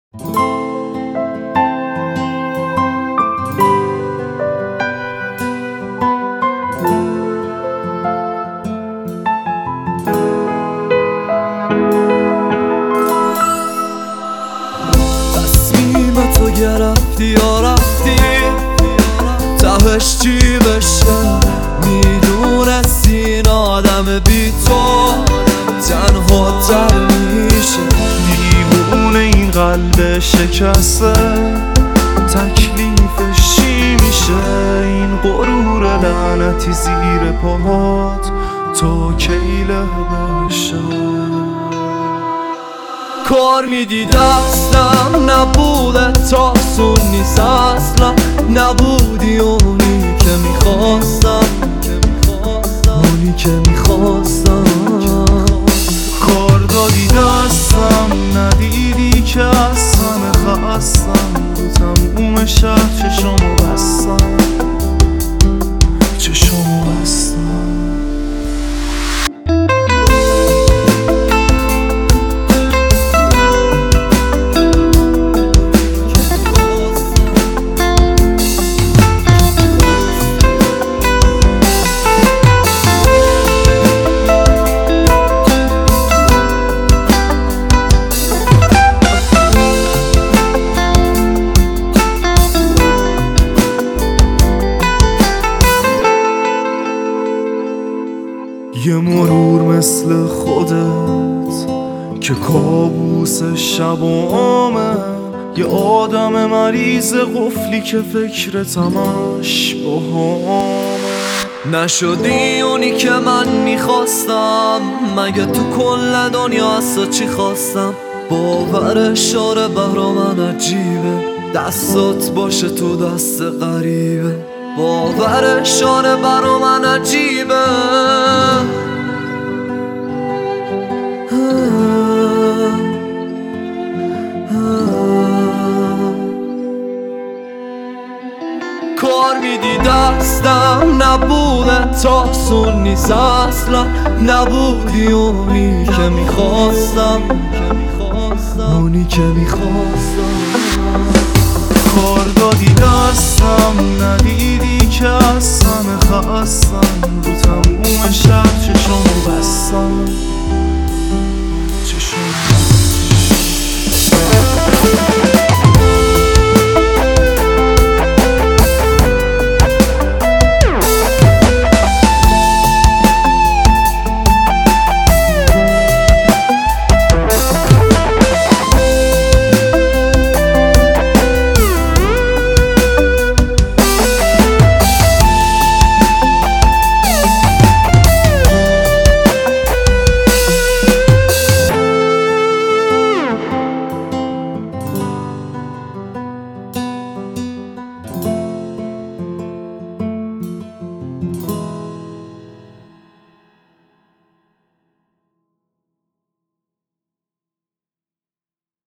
تصمیمتو گرفتی یا رفتی تهش چی بشه؟ میدونستی این آدم بی تو تنها تر میشه. دیوونه این قلب شکسته تکلیفش چی میشه؟ این غرور لعنتی زیر پاهات تو کیله بشه. کار میدی دستم نبوده تا سون نیست اصلا، نبودی اونی که میخواستم، اونی که میخواستم. کار دادی دستم ندیدی که از همه خستم، رو تموم شهر چشمو بستم، چشمو بستم. یه مرور مثل خودت که کابوس شب و عامه، یه آدم مریض قفلی که فکرت همش باهامه. نشدی اونی که من میخواستم، مگه تو کل دنیا از تو چی خواستم؟ باور اشاره برا من عجیبه، دستات باشه تو دست غریبه. باور اشاره برا من عجیبه. کار میدی دستم نبوده تا سون نیست اصلا، نبودی اونی که میخواستم، اونی که میخواستم. کار دادی دستم ندیدی که از همه خستم، رو تموم شهر چشمو بستم، چشمو